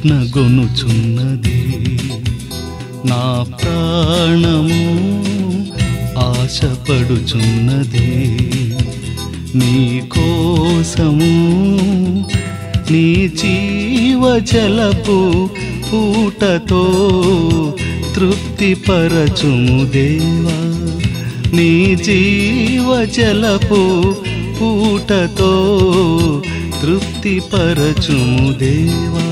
తృష్ణ గొనుచున్నది నా ప్రాణము ఆశపడుచున్నది నీ కోసము నీ జీవజలపు ఊటతో తృప్తిపరచుము దేవా నీ జీవజలపు ఊటతో తృప్తిపరచుము దేవా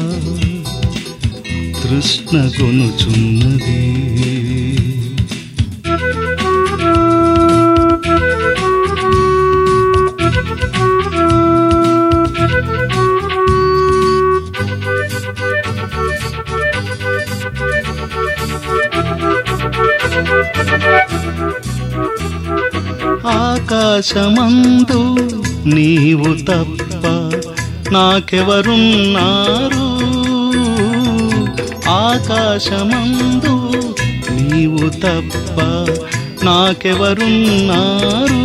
తృష్ణ గొనుచున్నది ఆకాశమందు నీవు తప్ప నాకెవరున్నారు ఆకాశమందు నీవు తప్ప నాకెవరున్నారు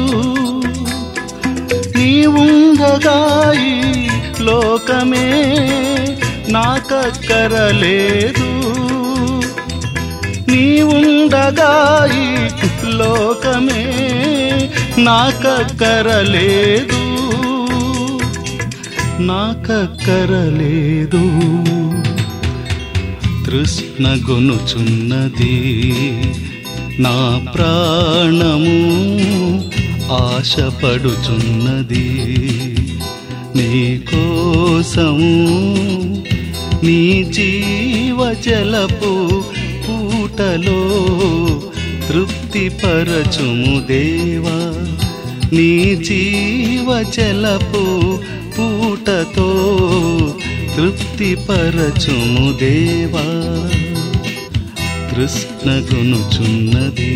నీవుండగా ఈ లోకమే నాకక్కరలేదు నీవుండగా ఈ లోకమే నాకక్కరలేదు నాకక్కరలేదు తృష్ణ గొనుచున్నది నా ప్రాణము ఆశపడుచున్నది నీ కోసము నీ జీవజలపు ఊటలో తృప్తిపరచుము దేవా నీ జీవజలపు ఊటతో తృప్తిపరచుము దేవా తృష్ణ గొనుచున్నది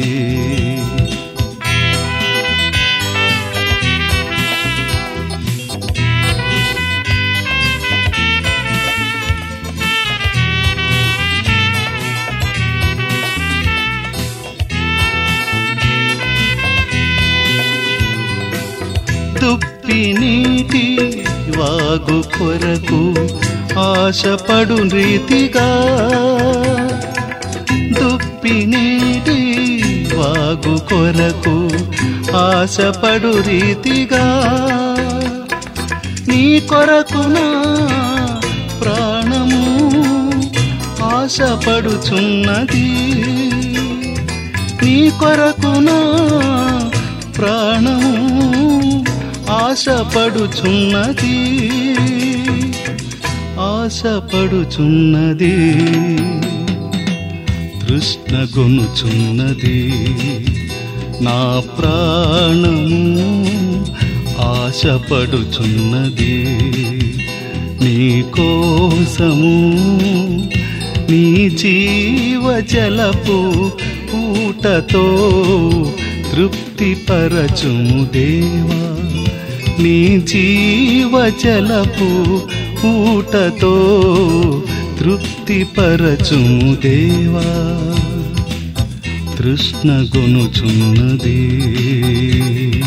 దుప్పి నీటి వాగు కొరకు ఆశపడు రీతిగా దుప్పి నీటి వాగు కొరకు ఆశపడు రీతిగా నీ కొరకు నా ప్రాణము ఆశపడుచున్నది నీ కొరకు నా ప్రాణము ఆశపడుచున్నది ఆశపడుచున్నది తృష్ణ గొనుచున్నది నా ప్రాణము ఆశపడుచున్నది నీ కోసము నీ జీవజలపు ఊటతో తృప్తిపరచుము దేవా నీ జీవజలపు ఊటతో తృప్తిపరచుము దేవా తృష్ణ గొనుచున్నది